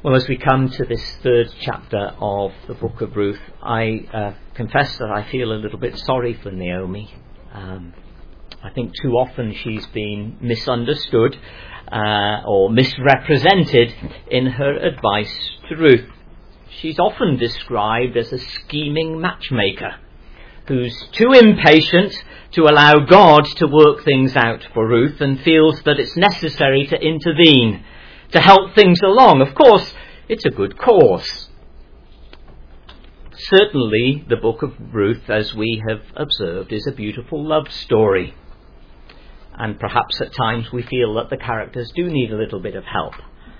Well, as we come to this third chapter of the book of Ruth, I confess that I feel a little bit sorry for Naomi. I think too often she's been misunderstood or misrepresented in her advice to Ruth. She's often described as a scheming matchmaker who's too impatient to allow God to work things out for Ruth and feels that it's necessary to intervene to help things along. Of course, it's a good cause. Certainly, the book of Ruth, as we have observed, is a beautiful love story. And perhaps at times we feel that the characters do need a little bit of help.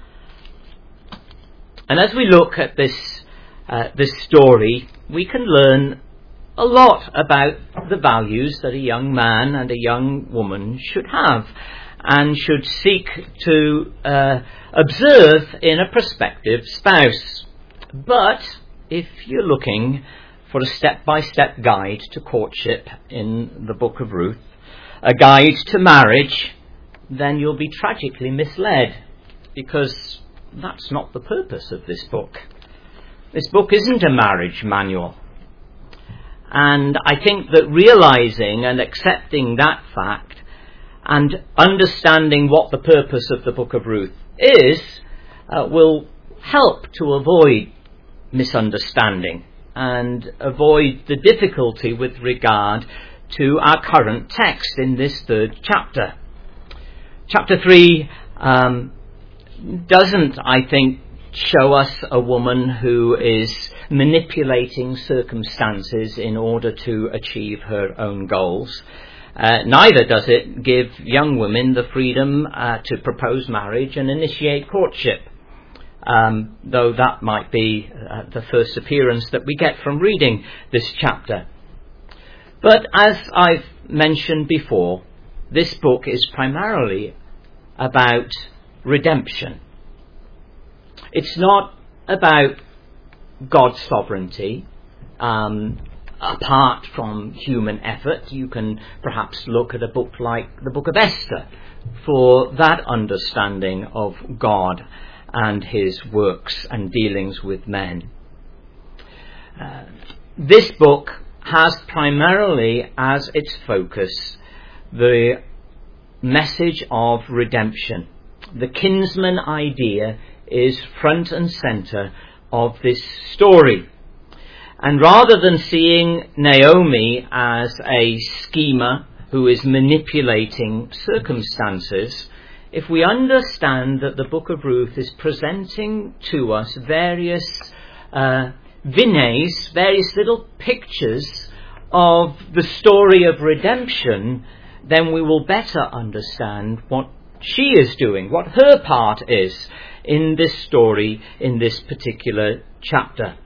And as we look at this story, we can learn a lot about the values that a young man and a young woman should have and should seek to observe in a prospective spouse. But if you're looking for a step-by-step guide to courtship in the book of Ruth, a guide to marriage, then you'll be tragically misled, because that's not the purpose of this book. This book isn't a marriage manual. And I think that realizing and accepting that fact and understanding what the purpose of the book of Ruth is will help to avoid misunderstanding and avoid the difficulty with regard to our current text in this third chapter. Chapter 3 doesn't, I think, show us a woman who is manipulating circumstances in order to achieve her own goals. Neither does it give young women the freedom to propose marriage and initiate courtship, though that might be the first appearance that we get from reading this chapter. But as I've mentioned before, this book is primarily about redemption. It's not about God's sovereignty, apart from human effort. You can perhaps look at a book like the book of Esther for that understanding of God and his works and dealings with men. This book has primarily as its focus the message of redemption. The kinsman idea is front and center of this story. And rather than seeing Naomi as a schemer who is manipulating circumstances, if we understand that the book of Ruth is presenting to us various vignettes, various little pictures of the story of redemption, then we will better understand what she is doing, what her part is in this story, in this particular chapter.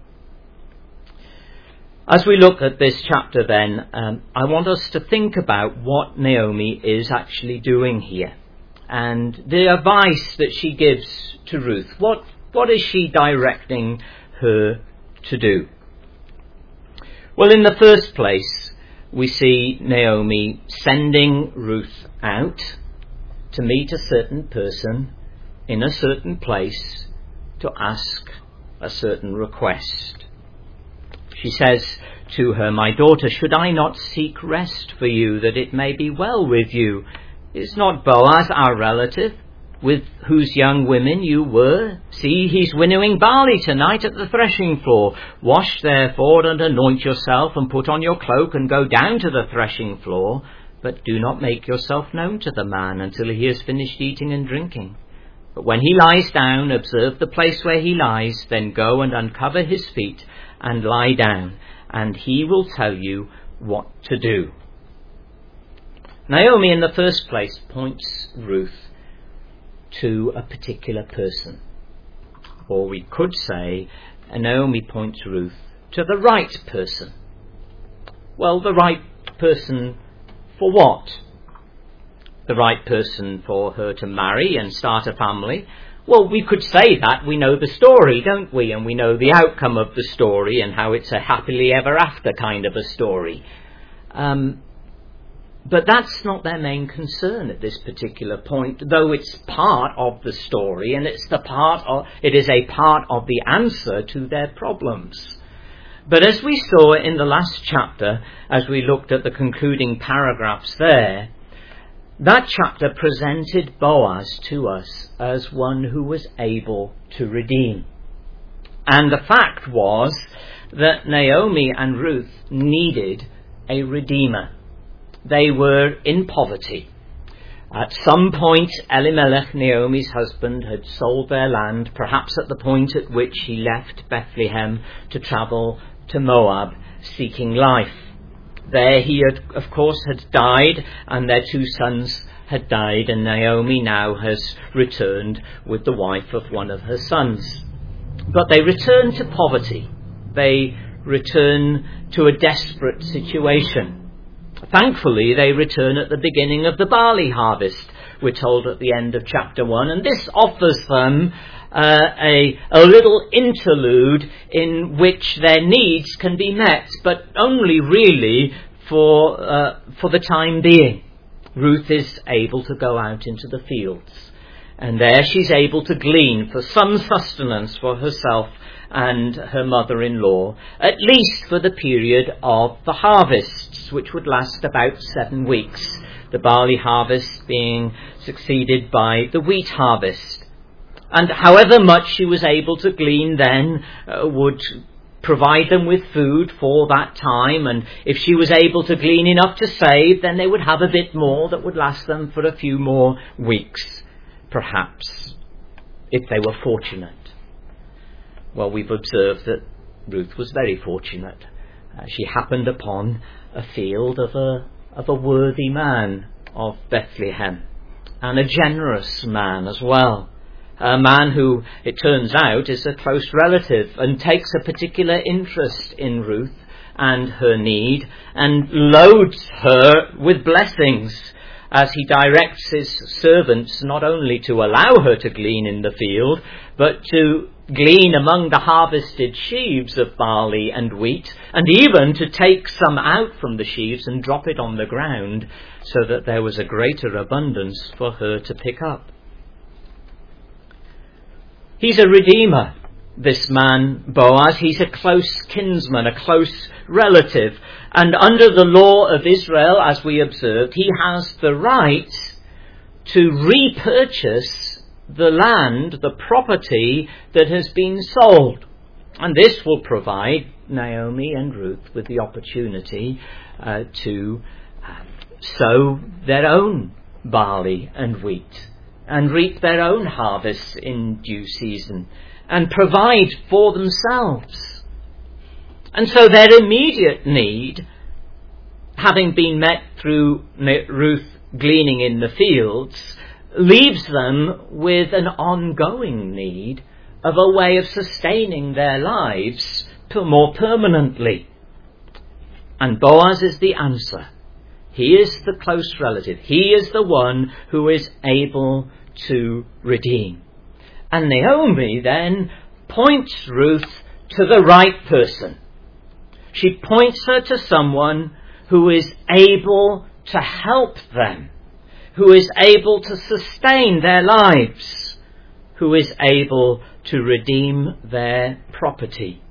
As we look at this chapter then, I want us to think about what Naomi is actually doing here and the advice that she gives to Ruth. What is she directing her to do? Well, in the first place, we see Naomi sending Ruth out to meet a certain person in a certain place to ask a certain request. She says to her, "My daughter, should I not seek rest for you, that it may be well with you? Is not Boaz our relative, with whose young women you were? See, he's winnowing barley tonight at the threshing floor. Wash therefore and anoint yourself and put on your cloak and go down to the threshing floor. But do not make yourself known to the man until he has finished eating and drinking. But when he lies down, observe the place where he lies, then go and uncover his feet and lie down, and he will tell you what to do." Naomi, in the first place, points Ruth to a particular person. Or we could say, Naomi points Ruth to the right person. Well, the right person for what? The right person for her to marry and start a family? Well, we could say that. We know the story, don't we? And we know the outcome of the story and how it's a happily ever after kind of a story. But that's not their main concern at this particular point, though it's part of the story, and it is a part of the answer to their problems. But as we saw in the last chapter, as we looked at the concluding paragraphs there, that chapter presented Boaz to us as one who was able to redeem. And the fact was that Naomi and Ruth needed a redeemer. They were in poverty. At some point, Elimelech, Naomi's husband, had sold their land, perhaps at the point at which he left Bethlehem to travel to Moab, seeking life. There he had, of course, had died, and their 2 sons had died, and Naomi now has returned with the wife of one of her sons. But they return to poverty. They return to a desperate situation. Thankfully, they return at the beginning of the barley harvest, we're told at the end of chapter 1, and this offers them a little interlude in which their needs can be met, but only really for the time being. Ruth is able to go out into the fields, and there she's able to glean for some sustenance for herself and her mother-in-law, at least for the period of the harvests, which would last about 7 weeks, the barley harvest being succeeded by the wheat harvest. And however much she was able to glean then would provide them with food for that time, and if she was able to glean enough to save, then they would have a bit more that would last them for a few more weeks, perhaps, if they were fortunate. Well, we've observed that Ruth was very fortunate. She happened upon a field of a worthy man of Bethlehem, and a generous man as well. A man who, it turns out, is a close relative and takes a particular interest in Ruth and her need, and loads her with blessings as he directs his servants not only to allow her to glean in the field, but to glean among the harvested sheaves of barley and wheat, and even to take some out from the sheaves and drop it on the ground, so that there was a greater abundance for her to pick up. He's a redeemer, this man Boaz. He's a close kinsman, a close relative, and under the law of Israel, as we observed, he has the right to repurchase the land, the property that has been sold. And this will provide Naomi and Ruth with the opportunity to sow their own barley and wheat and reap their own harvests in due season and provide for themselves. And so their immediate need, having been met through Ruth gleaning in the fields, leaves them with an ongoing need of a way of sustaining their lives more permanently. And Boaz is the answer. He is the close relative. He is the one who is able to redeem. And Naomi then points Ruth to the right person. She points her to someone who is able to help them, who is able to sustain their lives, who is able to redeem their property.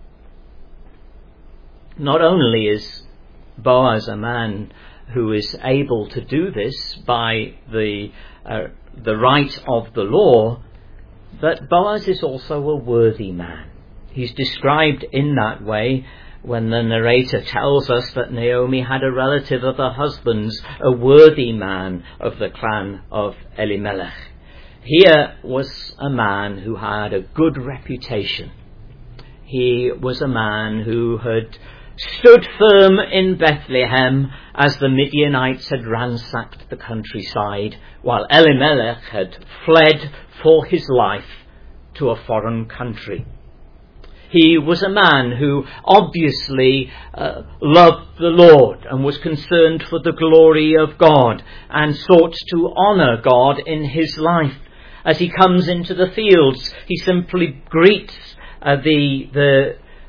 Not only is Boaz a man who is able to do this by the right of the law, but Boaz is also a worthy man. He's described in that way when the narrator tells us that Naomi had a relative of her husband's, a worthy man of the clan of Elimelech. Here was a man who had a good reputation. He was a man who had stood firm in Bethlehem as the Midianites had ransacked the countryside, while Elimelech had fled for his life to a foreign country. He was a man who obviously loved the Lord and was concerned for the glory of God and sought to honour God in his life. As he comes into the fields, he simply greets the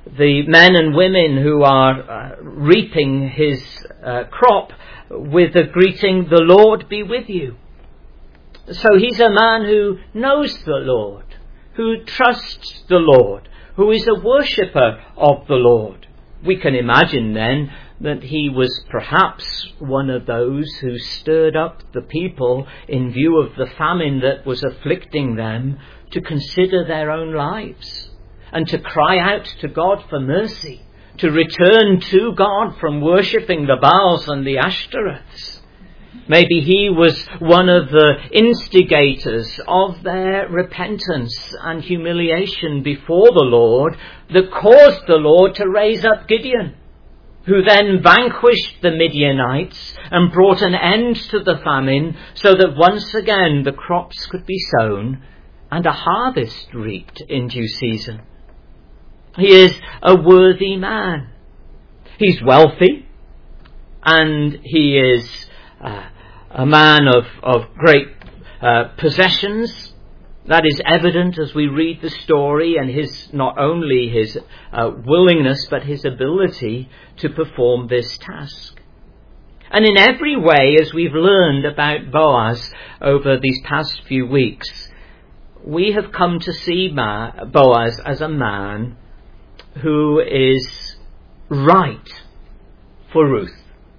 the men and women who are reaping his crop with the greeting, "The Lord be with you." So he's a man who knows the Lord, who trusts the Lord, who is a worshipper of the Lord. We can imagine then that he was perhaps one of those who stirred up the people in view of the famine that was afflicting them to consider their own lives and to cry out to God for mercy, to return to God from worshipping the Baals and the Ashtoreths. Maybe he was one of the instigators of their repentance and humiliation before the Lord that caused the Lord to raise up Gideon, who then vanquished the Midianites and brought an end to the famine so that once again the crops could be sown and a harvest reaped in due season. He is a worthy man. He's wealthy, and he is a man of great possessions. That is evident as we read the story, and not only his willingness but his ability to perform this task. And in every way, as we've learned about Boaz over these past few weeks, we have come to see Boaz as a man who is right for Ruth.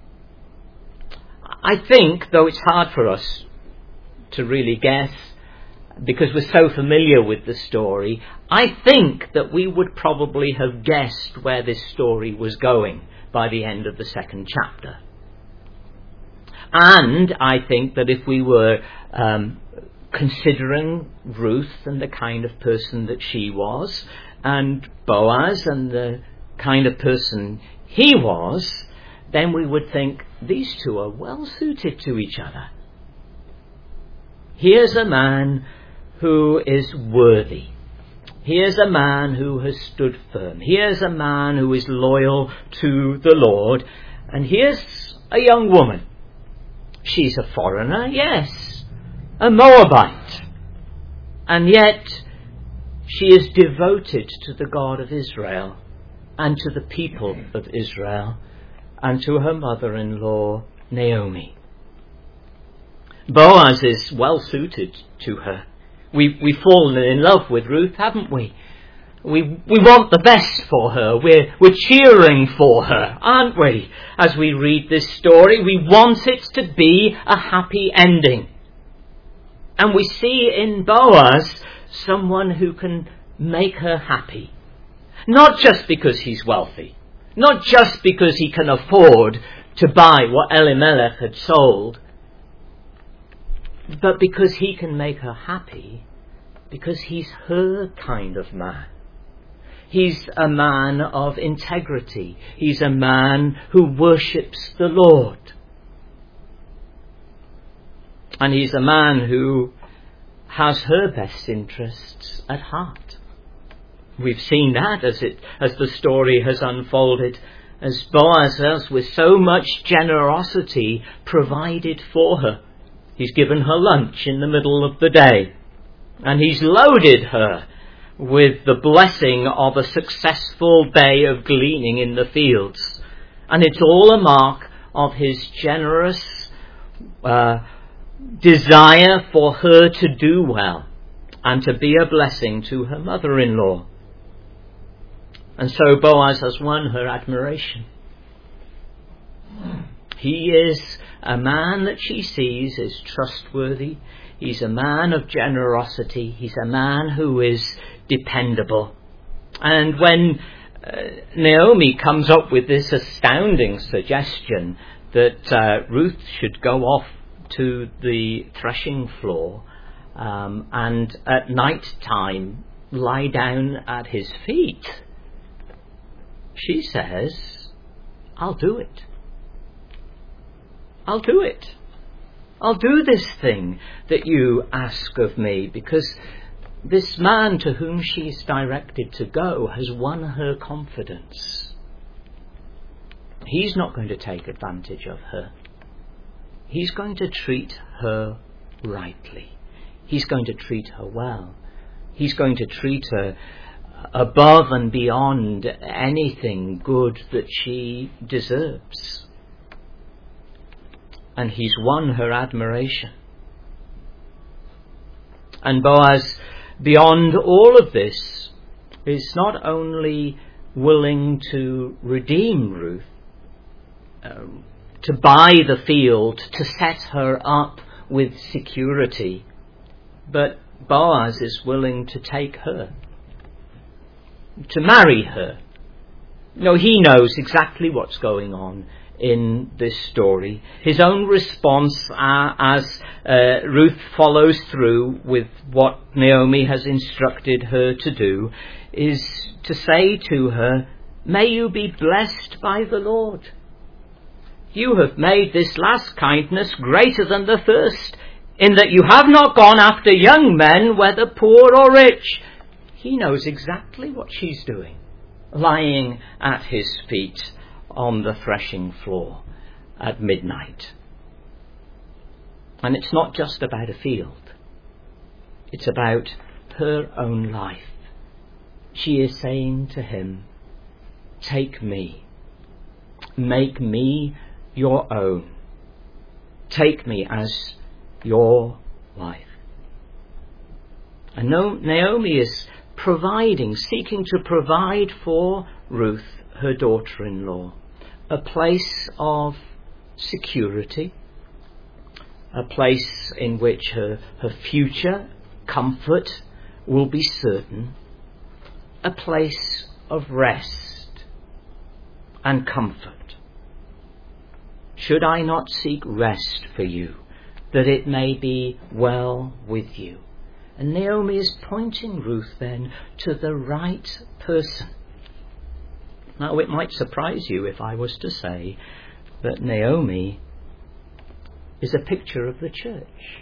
I think, though it's hard for us to really guess because we're so familiar with the story, I think that we would probably have guessed where this story was going by the end of the second chapter. And I think that if we were considering Ruth and the kind of person that she was, and Boaz and the kind of person he was, then we would think these two are well suited to each other. Here's a man who is worthy. Here's a man who has stood firm. Here's a man who is loyal to the Lord. And here's a young woman. She's a foreigner, yes, a Moabite. And yet she is devoted to the God of Israel and to the people of Israel and to her mother-in-law, Naomi. Boaz is well suited to her. We've fallen in love with Ruth, haven't we? We want the best for her. We're cheering for her, aren't we? As we read this story, we want it to be a happy ending. And we see in Boaz someone who can make her happy. Not just because he's wealthy. Not just because he can afford to buy what Elimelech had sold. But because he can make her happy, because he's her kind of man. He's a man of integrity. He's a man who worships the Lord. And he's a man who has her best interests at heart. We've seen that as the story has unfolded, as Boaz has, with so much generosity, provided for her. He's given her lunch in the middle of the day, and he's loaded her with the blessing of a successful day of gleaning in the fields. And it's all a mark of his generous desire for her to do well and to be a blessing to her mother-in-law. And so Boaz has won her admiration. He is a man that she sees is trustworthy. He's a man of generosity. He's a man who is dependable. And when Naomi comes up with this astounding suggestion that Ruth should go off to the threshing floor and at night time lie down at his feet, she says, I'll do it. I'll do it. I'll do this thing that you ask of me, because this man to whom she's directed to go has won her confidence. He's not going to take advantage of her. He's going to treat her rightly. He's going to treat her well. He's going to treat her above and beyond anything good that she deserves. And he's won her admiration. And Boaz, beyond all of this, is not only willing to redeem Ruth, to buy the field, to set her up with security, but Boaz is willing to take her, to marry her. No, he knows exactly what's going on in this story. His own response as Ruth follows through with what Naomi has instructed her to do is to say to her, "May you be blessed by the Lord. You have made this last kindness greater than the first, in that you have not gone after young men, whether poor or rich." He knows exactly what she's doing, lying at his feet on the threshing floor at midnight. And it's not just about a field. It's about her own life. She is saying to him, "Take me. Make me your own. Take me as your wife." And Naomi is seeking to provide for Ruth, her daughter-in-law, a place of security, a place in which her future comfort will be certain, a place of rest and comfort. "Should I not seek rest for you, that it may be well with you?" And Naomi is pointing Ruth then to the right person. Now, it might surprise you if I was to say that Naomi is a picture of the church.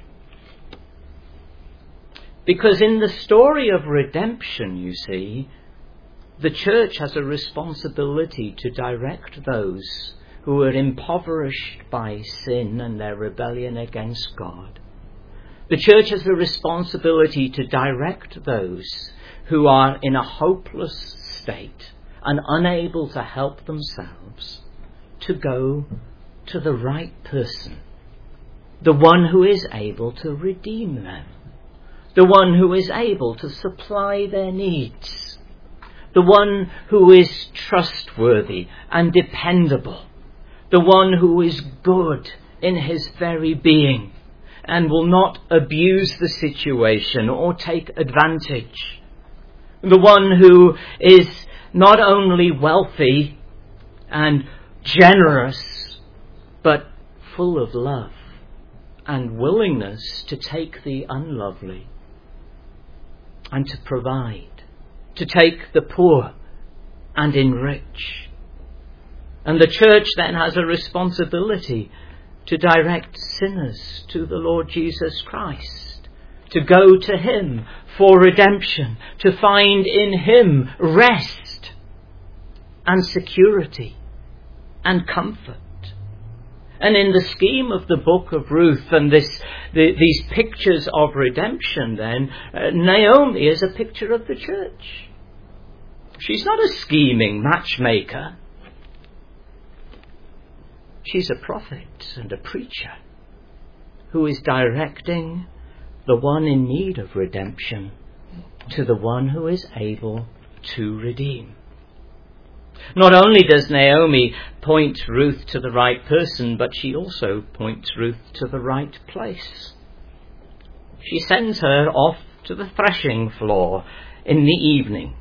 Because in the story of redemption, you see, the church has a responsibility to direct those who are impoverished by sin and their rebellion against God. The church has a responsibility to direct those who are in a hopeless state and unable to help themselves to go to the right person, the one who is able to redeem them, the one who is able to supply their needs, the one who is trustworthy and dependable, the one who is good in his very being and will not abuse the situation or take advantage, the one who is not only wealthy and generous, but full of love and willingness to take the unlovely and to provide, to take the poor and enrich. And the church then has a responsibility to direct sinners to the Lord Jesus Christ, to go to him for redemption, to find in him rest and security and comfort. And in the scheme of the book of Ruth and these pictures of redemption then, Naomi is a picture of the church. She's not a scheming matchmaker. She's a prophet and a preacher who is directing the one in need of redemption to the one who is able to redeem. Not only does Naomi point Ruth to the right person, but she also points Ruth to the right place. She sends her off to the threshing floor in the evening.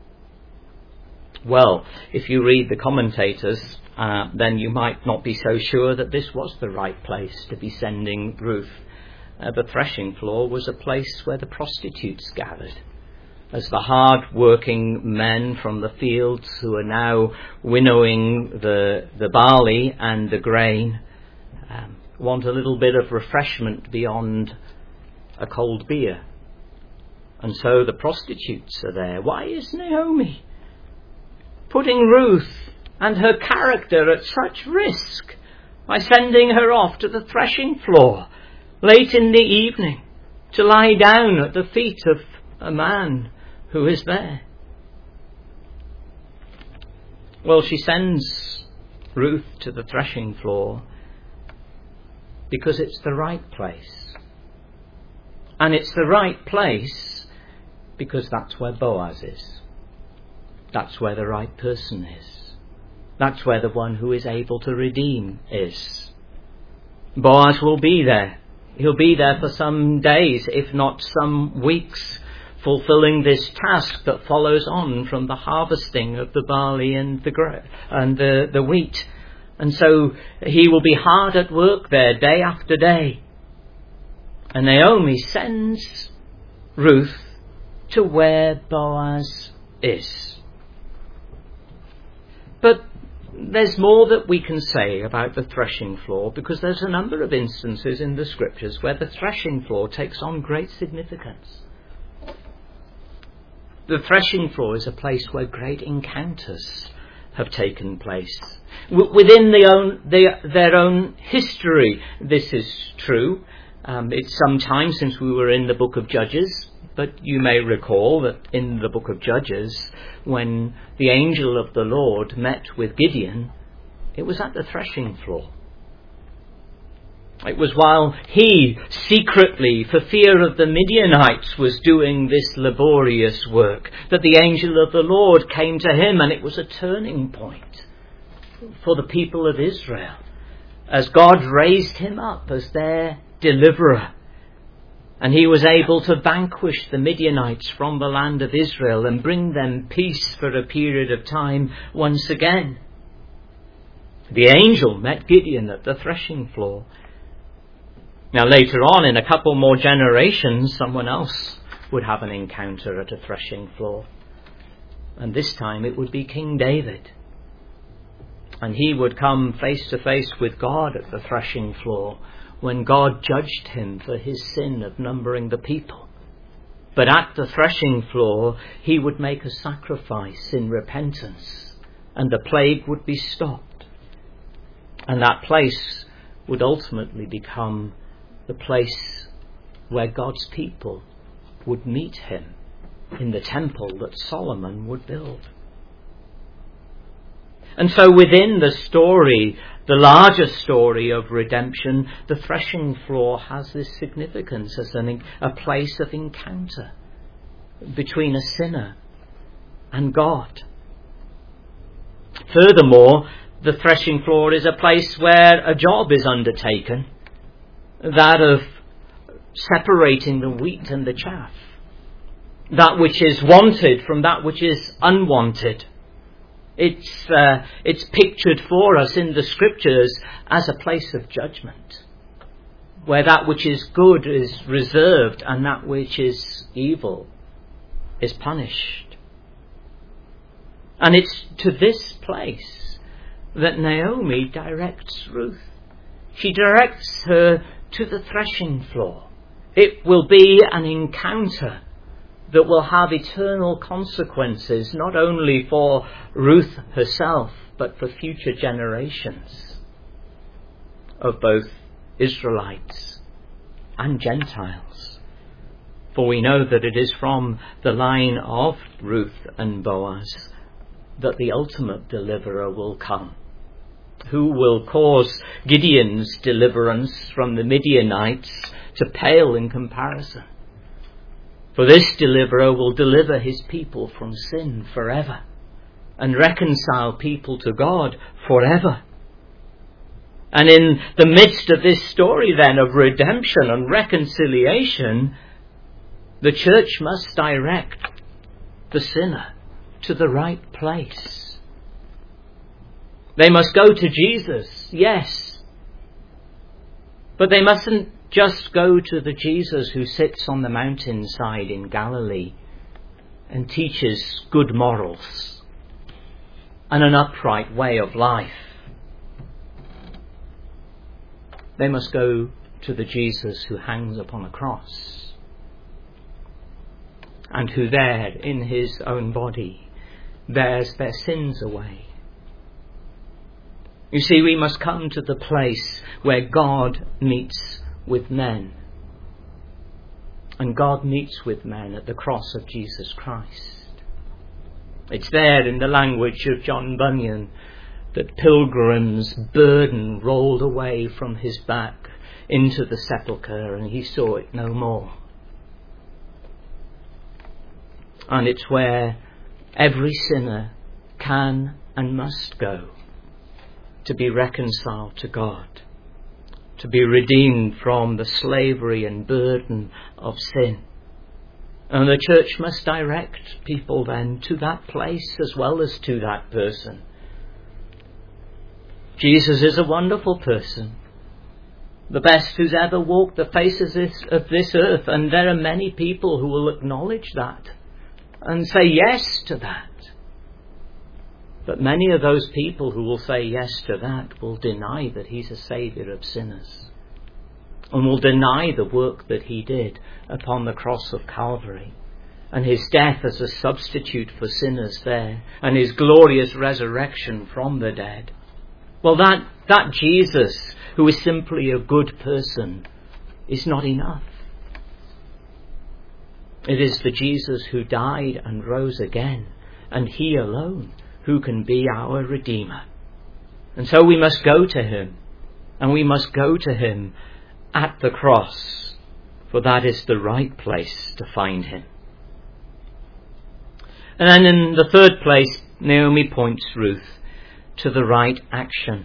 Well, if you read the commentators, then you might not be so sure that this was the right place to be sending Ruth. The threshing floor was a place where the prostitutes gathered, as the hard-working men from the fields who are now winnowing the barley and the grain want a little bit of refreshment beyond a cold beer. And so the prostitutes are there. Why is Naomi putting Ruth and her character at such risk by sending her off to the threshing floor late in the evening to lie down at the feet of a man who is there? Well, she sends Ruth to the threshing floor because it's the right place. And it's the right place because that's where Boaz is. That's where the right person is. That's where the one who is able to redeem is. Boaz will be there. He'll be there for some days, if not some weeks, fulfilling this task that follows on from the harvesting of the barley and the wheat. And so he will be hard at work there day after day. And Naomi sends Ruth to where Boaz is. But there's more that we can say about the threshing floor, because there's a number of instances in the scriptures where the threshing floor takes on great significance. The threshing floor is a place where great encounters have taken place. Within their own history, this is true. It's some time since we were in the book of Judges, but you may recall that in the book of Judges, when the angel of the Lord met with Gideon, it was at the threshing floor. It was while he secretly, for fear of the Midianites, was doing this laborious work, that the angel of the Lord came to him, and it was a turning point for the people of Israel, as God raised him up as their deliverer. And he was able to vanquish the Midianites from the land of Israel and bring them peace for a period of time once again. The angel met Gideon at the threshing floor. Now later on, in a couple more generations, someone else would have an encounter at a threshing floor. And this time it would be King David. And he would come face to face with God at the threshing floor, when God judged him for his sin of numbering the people. But at the threshing floor, he would make a sacrifice in repentance, and the plague would be stopped. And that place would ultimately become the place where God's people would meet him in the temple that Solomon would build. And so within the story, the larger story of redemption, the threshing floor has this significance as a place of encounter between a sinner and God. Furthermore, the threshing floor is a place where a job is undertaken, that of separating the wheat and the chaff, that which is wanted from that which is unwanted. It's pictured for us in the scriptures as a place of judgment, where that which is good is reserved and that which is evil is punished. And it's to this place that Naomi directs Ruth. She directs her to the threshing floor. It will be an encounter that will have eternal consequences, not only for Ruth herself, but for future generations of both Israelites and Gentiles. For we know that it is from the line of Ruth and Boaz that the ultimate deliverer will come, who will cause Gideon's deliverance from the Midianites to pale in comparison. For this deliverer will deliver his people from sin forever and reconcile people to God forever. And in the midst of this story then of redemption and reconciliation, the church must direct the sinner to the right place. They must go to Jesus, yes, but they mustn't just go to the Jesus who sits on the mountainside in Galilee and teaches good morals and an upright way of life. They must go to the Jesus who hangs upon a cross and who there in his own body bears their sins away. You see, we must come to the place where God meets with men. And God meets with men at the cross of Jesus Christ. It's there in the language of John Bunyan that Pilgrim's burden rolled away from his back into the sepulchre and he saw it no more. And it's where every sinner can and must go to be reconciled to God, to be redeemed from the slavery and burden of sin. And the church must direct people then to that place as well as to that person. Jesus is a wonderful person, the best who's ever walked the faces of this earth, and there are many people who will acknowledge that and say yes to that. But many of those people who will say yes to that will deny that he's a saviour of sinners, and will deny the work that he did upon the cross of Calvary, and his death as a substitute for sinners there, and his glorious resurrection from the dead. Well, that Jesus, who is simply a good person, is not enough. It is the Jesus who died and rose again, and he alone who can be our Redeemer. And so we must go to him, and we must go to him at the cross, for that is the right place to find him. And then in the third place, Naomi points Ruth to the right action.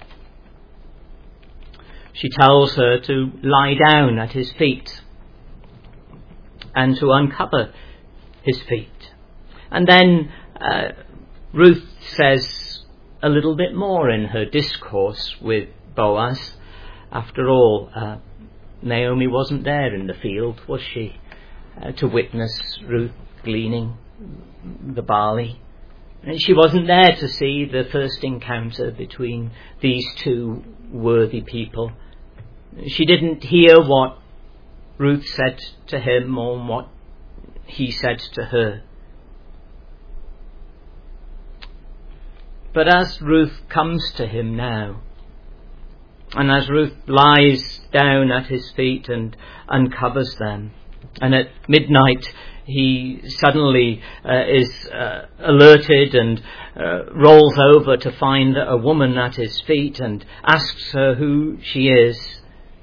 She tells her to lie down at his feet and to uncover his feet. And then Ruth says a little bit more in her discourse with Boaz. After all, Naomi wasn't there in the field, was she, to witness Ruth gleaning the barley. And she wasn't there to see the first encounter between these two worthy people. She didn't hear what Ruth said to him or what he said to her. But as Ruth comes to him now, and as Ruth lies down at his feet and uncovers them, and at midnight he suddenly is alerted and rolls over to find a woman at his feet and asks her who she is.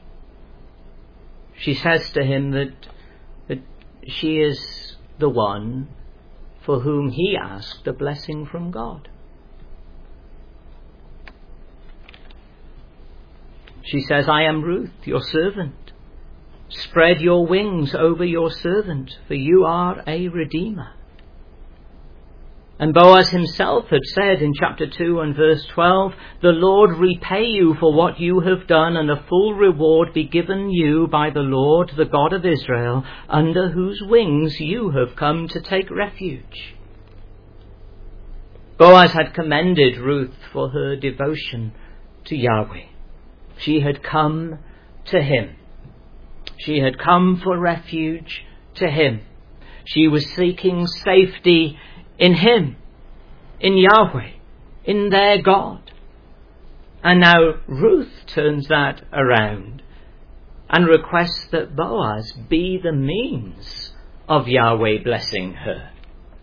She says to him that she is the one for whom he asked a blessing from God. She says, "I am Ruth, your servant. Spread your wings over your servant, for you are a redeemer." And Boaz himself had said in chapter 2 and verse 12, "The Lord repay you for what you have done, and a full reward be given you by the Lord, the God of Israel, under whose wings you have come to take refuge." Boaz had commended Ruth for her devotion to Yahweh. She had come to him. She had come for refuge to him. She was seeking safety in him, in Yahweh, in their God. And now Ruth turns that around and requests that Boaz be the means of Yahweh blessing her.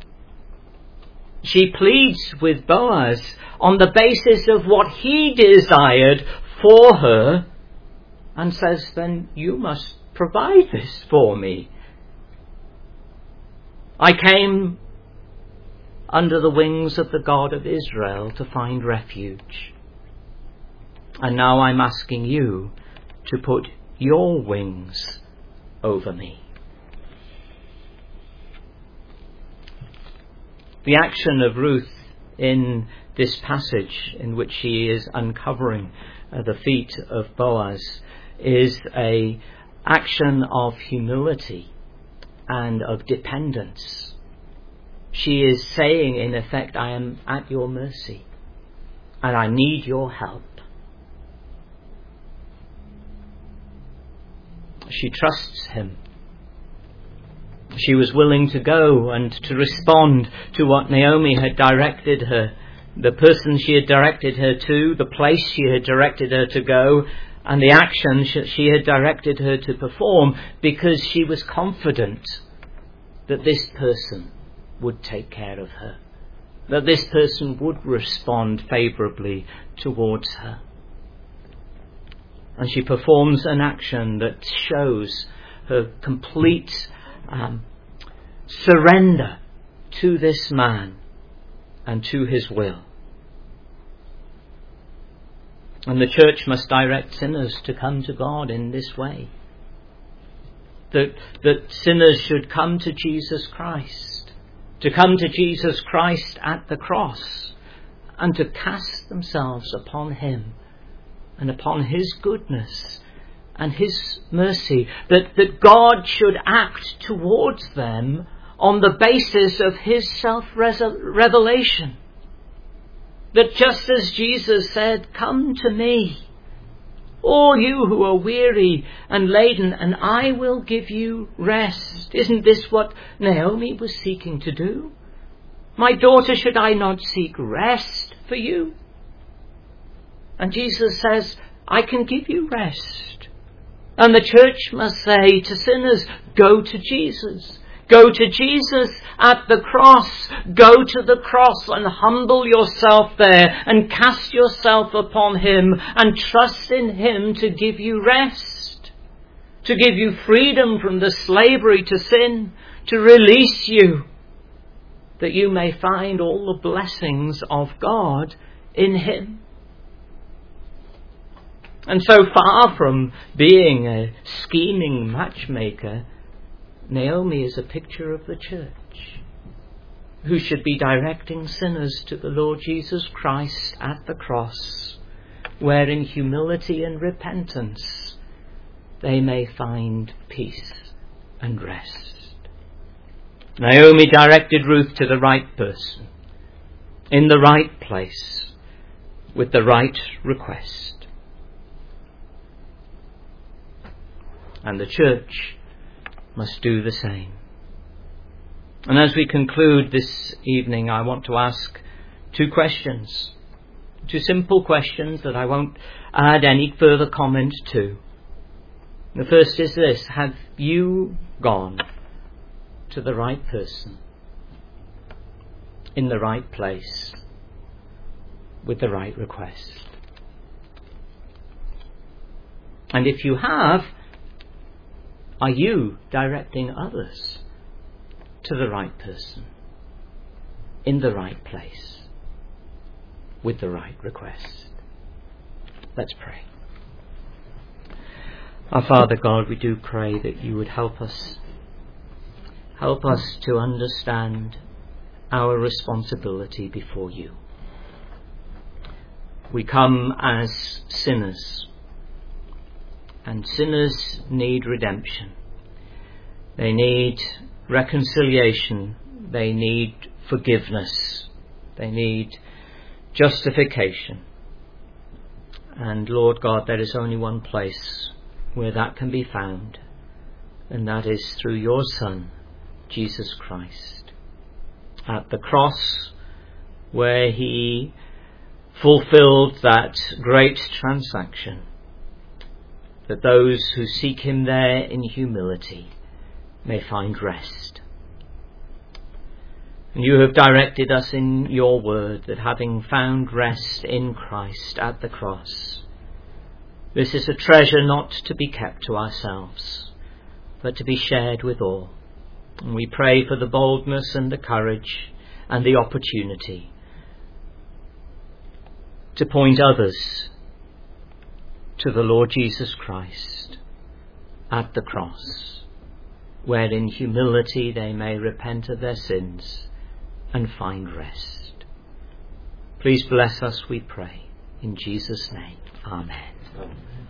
She pleads with Boaz on the basis of what he desired for her and says, "Then you must provide this for me. I came under the wings of the God of Israel to find refuge. And now I'm asking you to put your wings over me." The action of Ruth in this passage in which she is uncovering the feet of Boaz is an action of humility and of dependence. She is saying, in effect, "I am at your mercy and I need your help." She trusts him. She was willing to go and to respond to what Naomi had directed her, the person she had directed her to, the place she had directed her to go, and the action she had directed her to perform, because she was confident that this person would take care of her that this person would respond favourably towards her. And she performs an action that shows her complete surrender to this man and to his will. And the church must direct sinners to come to God in this way. That sinners should come to Jesus Christ, to come to Jesus Christ at the cross, and to cast themselves upon him and upon his goodness and his mercy, that God should act towards them on the basis of his self-revelation. That just as Jesus said, "Come to me, all you who are weary and laden, and I will give you rest." Isn't this what Naomi was seeking to do? "My daughter, should I not seek rest for you?" And Jesus says, "I can give you rest." And the church must say to sinners, go to Jesus. Go to Jesus at the cross. Go to the cross and humble yourself there and cast yourself upon him and trust in him to give you rest, to give you freedom from the slavery to sin, to release you, that you may find all the blessings of God in him. And so far from being a scheming matchmaker, Naomi is a picture of the church, who should be directing sinners to the Lord Jesus Christ at the cross, where in humility and repentance they may find peace and rest. Naomi directed Ruth to the right person, in the right place, with the right request. And the church must do the same. And as we conclude this evening, I want to ask two questions, two simple questions that I won't add any further comment to. The first is this: have you gone to the right person, in the right place, with the right request? And if you have, are you directing others to the right person, in the right place, with the right request? Let's pray. Our Father God, we do pray that you would help us. Help us to understand our responsibility before you. We come as sinners, and sinners need redemption. They need reconciliation. They need forgiveness. They need justification. And Lord God, there is only one place where that can be found, and that is through your Son, Jesus Christ. At the cross, where he fulfilled that great transaction, that those who seek him there in humility may find rest. And you have directed us in your word that having found rest in Christ at the cross, this is a treasure not to be kept to ourselves, but to be shared with all. And we pray for the boldness and the courage and the opportunity to point others to the Lord Jesus Christ at the cross, where in humility they may repent of their sins and find rest. Please bless us, we pray. In Jesus' name, amen.